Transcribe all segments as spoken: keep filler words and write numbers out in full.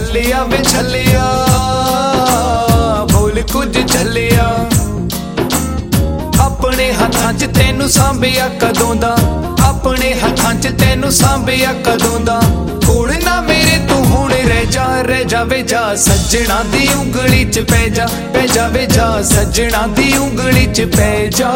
छलिया वे छलिया बोल कुछ छलिया अपने हत्थां च तेनू सांभिया कदों दा अपने हत्थां च तेनू सांभिया कदों दा कोल ना मेरे तू हुण रह जा रह जा वे जा सज्जणा दी उंगली च पै जा पै जा वे जा सज्जणा दी उंगली च पै जा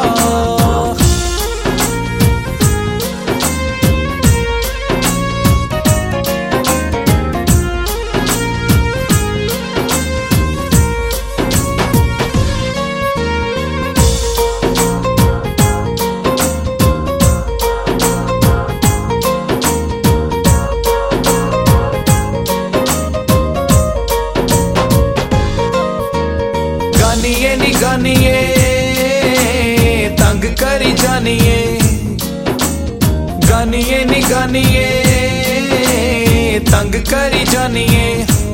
गानिए नी गानिए तंग करी जानिए गानिए नी गानिए तंग करी जानिए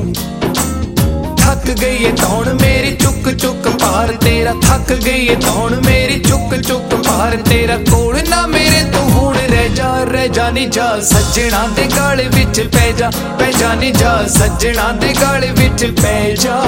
थक गई है धौन मेरी चुक चुक पार तेरा थक गई है धौन मेरी चुक चुक पार तेरा कोल ना मेरे तू हुण रह जा रह जानी जा सज्जणा दे गाले विच पै जा पै जानी जा सज्जणा दे गाले विच पै जा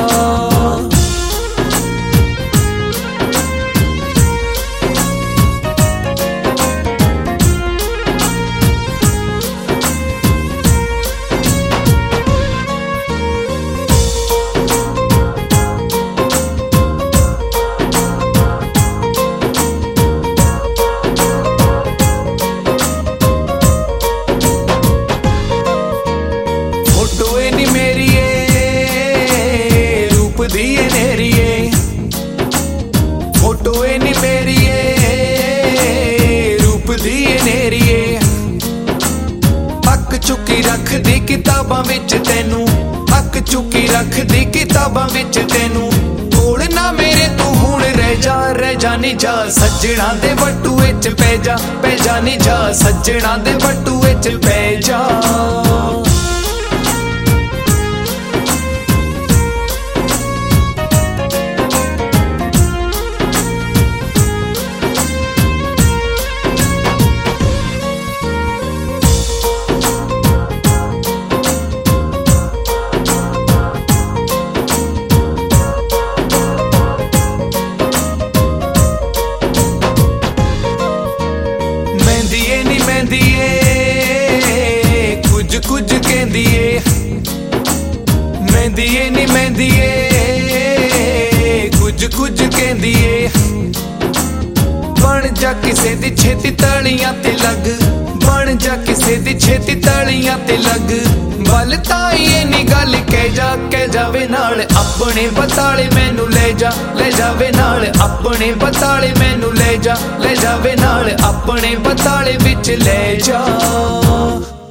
दिए नेरिए फोटो नी मेरी रूप दिए नेरिए अक चुकी रख दी किताबां विच तेनू अक चुकी रख दी किताबां विच तेनू कोल ना मेरे तू हुण रह जा रह जानी जा सज्जणा दे बटूए च पै जा पै जानी जा सज्जणा दे बटूए च पै जा कुछ कुछ कहंदिए मेहंदिए नी मेहंदिए कुछ कुछ कहंदिए बन जा किसे दी छेती तालियां ते लग बन जा किसे दी छेती तालियां ते लग बल ताईए नी गल कह जा कह जावे नाल अपने बताले मैनू ले जा ले जावे नाल अपने बताले मैनू ले जा ले जावे नाल अपने बताले विच ले जा।